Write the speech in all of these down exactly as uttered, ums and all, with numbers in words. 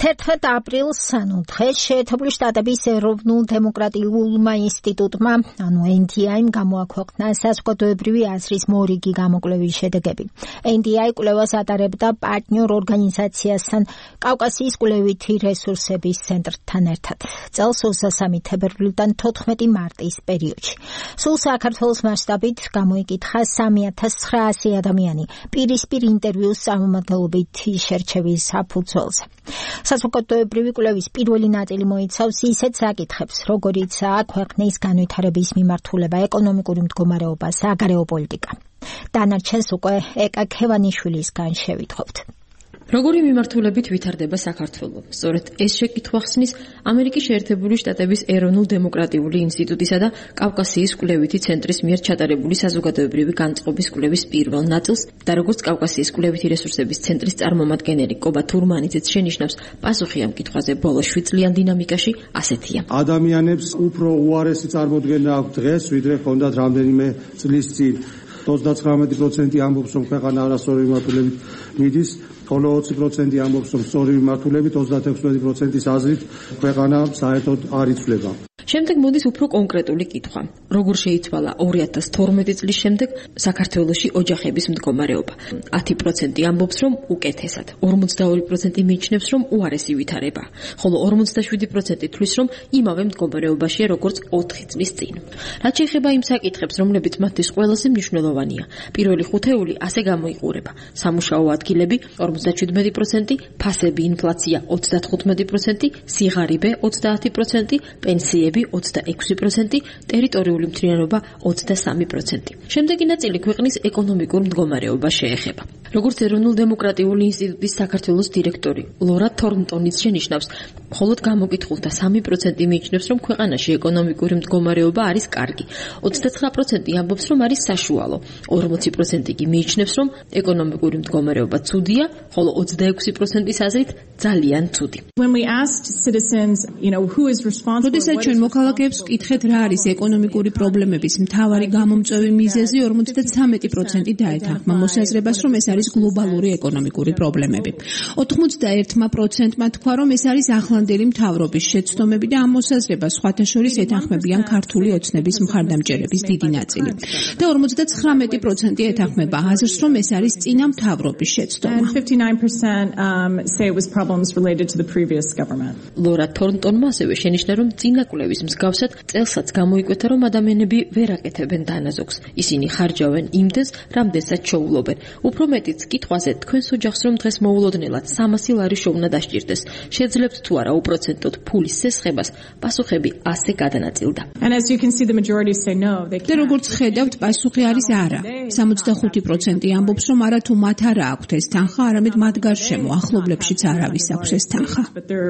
თერთმეტ აპრილს, ანუ დღეს შეერთებული შტატების ეროვნულ დემოკრატიულმა ინსტიტუტმა, ანუ N D I-მ გამოაქვეყნა საზოგადოებრივი აზრის მორიგი გამოკვლევის შედეგები. N D I კვლევას ატარებდა პარტნიორ ორგანიზაციასთან კავკასიის კვლევითი რესურსების ცენტრთან ერთად. წელს ოცდასამი თებერვლიდან თოთხმეტი მარტის პერიოდში. სულ საქართველოს მასშტაბით გამოიკითხა სამი ათას ცხრაასი ადამიანი პირისპირ ინტერვიუს წარმომადგენლობით შერჩევის საფუძველზე. საზოგადოებრივი კვლევის პირველი ნაწილი მოიცავს ისეთ საკითხებს, როგორიცაა ქვეყნის განვითარების მიმართულება, ეკონომიკური მდგომარეობა, საგარეო პოლიტიკა. დანარჩენს უკვე ეკა ქევანიშვილისგან შევითხოვთ. როგორი მიმართულებით ვითარდება საქართველო? სწორედ ეს შეკითხვა ხსნის ამერიკის შეერთებული შტატების ეროვნულ დემოკრატიული ინსტიტუტისა და კავკასიის კვლევითი ცენტრის მიერ ჩატარებული საზოგადოებრივი განწყობის კვლევის პირველ ნაწილს და როგორც კავკასიის კვლევითი რესურსების ცენტრის წარმომადგენელი კობა თურმანიძეც შენიშნავს, პასუხი ამ კითხვაზე ბოლო შვიდ წლიან დინამიკაში ასეთია. ადამიანებს უფრო უარესი წარმოდგენა აქვს დღეს, ვიდრე ჰქონდათ რამდენიმე წლის წინ. ოცდაცხრამეტი პროცენტი ამბობს, რომ ქვეყანა არასწორი მიმართულებით მიდის, ხოლო ოცი პროცენტი ამბობს, რომ სწორი მიმართულებით, ოცდაექვსი პროცენტის აზრით ქვეყანა საერთოდ არ იცვლება. შემდეგ მოდის უფრო კონკრეტული კითხვა. როგორ შეიცვალა ორი ათას თორმეტი წლის შემდეგ საქართველოში ოჯახების მდგომარეობა? ათი პროცენტი ამბობს, რომ უკეთესად, ორმოცდაორი პროცენტი მიიჩნევს, რომ უარესი ვითარება, ხოლო ორმოცდაშვიდი პროცენტი თვლის, რომ იმავე მდგომარეობაშია, როგორც ოთხი წლის წინ. რაც შეეხება იმ საკითხებს, რომლებიც მათთვის ყველაზე მნიშვნელოვანია, პირველი ხუთეული ასე გამოიყურება: სამუშაო ადგილები ორმოცდაჩვიდმეტი პროცენტი, ფასები, ინფლაცია ოცდათხუთმეტი პროცენტი, სიღარიბე ოცდაათი პროცენტი, პენსიები ოცდაექვსი პროცენტი, ტერიტორიული მთლიანობა ოცდასამი პროცენტი. შემდეგი ნაწილი ქვეყნის ეკონომიკურ მდგომარეობას შეეხება. როგორც ეროვნულ დემოკრატიული ინსტიტუტის საქართველოს დირექტორი ლორა თორნტონიც შენიშნავს, მხოლოდ გამოკითხულთა სამი პროცენტი მიიჩნევს, რომ ქვეყანაში ეკონომიკური მდგომარეობა არის კარგი. ოცდათხრა პროცენტი ამბობს, რომ არის საშუალო. ორმოცი პროცენტი კი მიიჩნევს, რომ ეკონომიკური მდგომარეობა ცუდია, ხოლო ოცდაექვსი პროცენტის აზრით ძალიან ცუდი. როდესაც ჩვენ მოქალაქეებს ვკითხეთ, რა არის ეკონომიკური პრობლემების მთავარი გამომწვევი მიზეზი, ორმოცდათვრამეტი პროცენტი დაეთანხმა მოსაზრებას, რომ ეს არის გლობალური ეკონომიკური პრობლემები. ოცდაერთი პროცენტმა თქვა, რომ ეს არის ახლანდელი მთავრობის შეცდომები და ამ მოსაზრებას სხვათა შორის ეთანხმებიან ქართული ოცნების მხარდამჭერების დიდი ნაწილი. და ორმოცდაცხრამეტი პროცენტი ეთანხმება აზრს, რომ ეს არის წინა მთავრობის შეცდომა. ლორა თორნტონმა ასევე შენიშნა, რომ წინა კვლევის მსგავსად წელსაც გამოიკვეთა, რომ ადამიანები ვერ აკეთებენ დანაზოგს. ისინი ხარჯავენ იმდენს, რამდენსაც ჩოულობენ. უფრო მეტიც კითხვაზე, თქვენს ოჯახს რომ დღეს მოულოდნელად სამასი ლარი შოვნა დასჭირდეს, შეძლებთ თუ არა უპროცენტოდ ფულის სესხებას? პასუხები ასე გადანაწილდა. და როგორც ხედავთ, პასუხი არის არა. სამოცდახუთი პროცენტი ამბობს, რომ არა თუ მათ არა აქვთ ეს თანხა, არამედ მათ გარშემო ახლობლებშიც არავის აქვს ეს თანხა.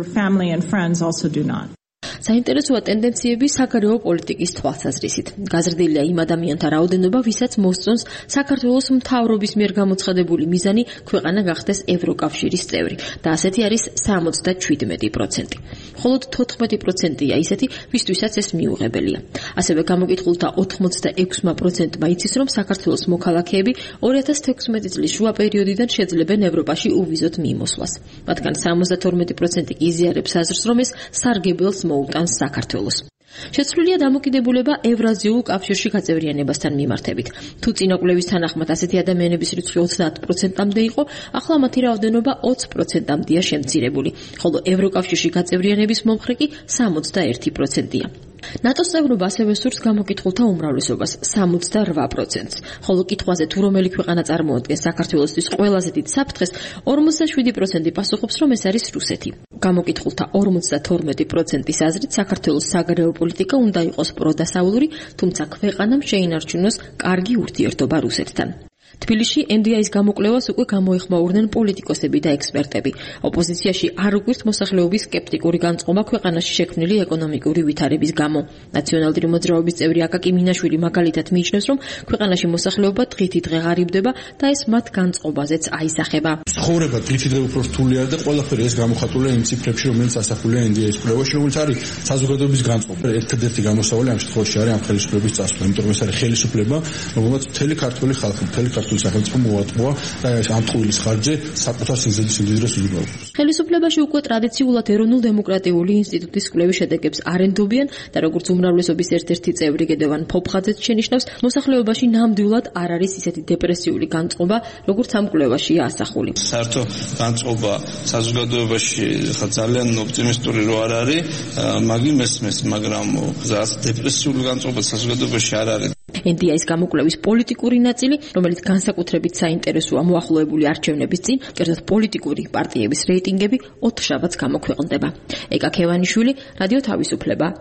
საინტერესოა ტენდენციები საგარეო პოლიტიკის თვალსაზრისით. გაზრდილია იმ ადამიანთა რაოდენობა, ვისაც მოსწონს საქართველოს მთავრობის მიერ გამოცხადებული მიზანი ქვეყანა გახდეს ევროკავშირის წევრი და ასეთი არის სამოცდაჩვიდმეტი პროცენტი. მხოლოდ თოთხმეტი პროცენტია ისეთი, ვისთვისაც ეს მიუღებელია. ასევე გამოკითხულთა ოთხმოცდაექვსი პროცენტმა იცის, რომ საქართველოს მოქალაქეები ორი ათას თექვსმეტი წლის შუა პერიოდიდან შეძლებენ ევროპაში უვიზოთ მიმოსვლას. მათგან სამოცდათორმეტი პროცენტი კი იზიარებს აზრს, რომ ეს სარგებელს მოუტანს საქართველოს. შეცვლილია დამოკიდებულება ევრაზიულ კავშირში გაწევრიანებასთან მიმართებით. თუ წინა კვლევის თანახმად ასეთი ადამიანების რიცხვი ოცდაათ პროცენტამდე იყო, ახლა მათი რაოდენობა ოცი პროცენტამდეა შემცირებული, ხოლო ევროკავშირში გაწევრიანების მომხრე კი სამოცდაერთი პროცენტია. ნატოს წევრობა ასევე სურს გამოკითხულთა უმრავლესობას სამოცდარვა პროცენტს, ხოლო კითხვაზე თუ რომელი ქვეყანა წარმოადგენს საქართველოსთვის ყველაზე დიდ საფრთხეს, ორმოცდაშვიდი პროცენტი პასუხობს, რომ ეს არის რუსეთი. გამოკითხულთა ორმოცდათორმეტი პროცენტის აზრით საქართველოს საგარეო პოლიტიკა უნდა იყოს პროდასავლური, თუმცა ქვეყანამ შეინარჩუნოს კარგი ურთიერთობა რუსეთთან. თბილისში N D I-ის გამოკვლევას უკვე გამოეხმაურნენ პოლიტიკოსები და ექსპერტები. ოპოზიციაში არ უკვირთ მოსახლეობის სკეპტიკური განწყობა ქვეყანაში შექმნილი ეკონომიკური ვითარების გამო. ნაციონალური მოძრაობის წევრი აკაკი მინაშვილი მაგალითად მიიჩნევს, რომ ქვეყანაში მოსახლეობა დღითი დღე ღარიბდება და ეს მათ განწყობაზეც აისახება. ცხოვრება დღითი დღე უფრო რთულია და ყველაფერი ეს გამოხატულია იმ ციფრებში, რომელიც ასახულია N D I-ის კვლევაში, რომელიც არის საზოგადოების განწყობა. ერთადერთი გამოსავალი ამ შემთხვევაში არის ამ ხელისუფლების წასვლა, იმიტომ რომ ეს არის ხელისუფლება, რომელმაც მთელი ქართული ხალხი, მთელი საქართველოს სახელმწიფო მოატყუა და ამ ტყუილის ხარჯზე საკუთარ სიზმრის უმდიდრეს უზრუნველყოფს. ხელისუფლებაში უკვე ტრადიციულად ეროვნულ-დემოკრატიული ინსტიტუტის კვლევის შედეგებს არენდობიან და როგორც უმრავლესობის ერთ-ერთი წევრი გედევან ფოფხაძეც შენიშნავს, მოსახლეობაში ნამდვილად არ არის ისეთი დეპრესიული განწყობა, როგორც ამ კვლევაშია ასახული. საერთო განწყობა საზოგადოებაში ხა ძალიან ოპტიმისტური რო არ არის, მაგი მესმის, მაგრამ ზას დეპრესიული განწყობა საზოგადოებაში არ არის. ენ დი აის გამოკვლევის პოლიტიკური ნაწილი, რომელიც განსაკუთრებით საინტერესოა მოახლოებული არჩევნების წინ, კერძოდ პოლიტიკური პარტიების რეიტინგები ოთხ შაბათს გამოქვეყნდება. ეკა ქევანიშვილი, რადიო თავისუფლება.